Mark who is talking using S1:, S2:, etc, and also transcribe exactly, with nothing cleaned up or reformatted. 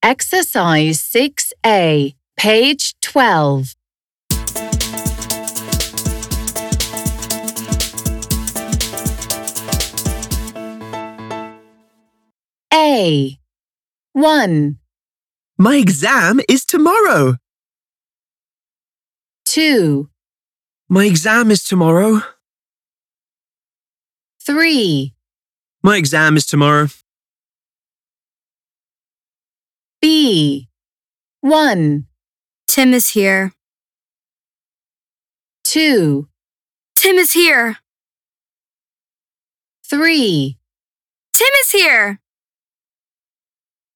S1: Exercise six A, page twelve. A. one.
S2: My exam is tomorrow.
S1: two.
S2: My exam is tomorrow.
S1: three.
S2: My exam is tomorrow.
S1: B. one.
S3: Tim is here.
S1: two.
S3: Tim is here.
S1: three.
S3: Tim is here.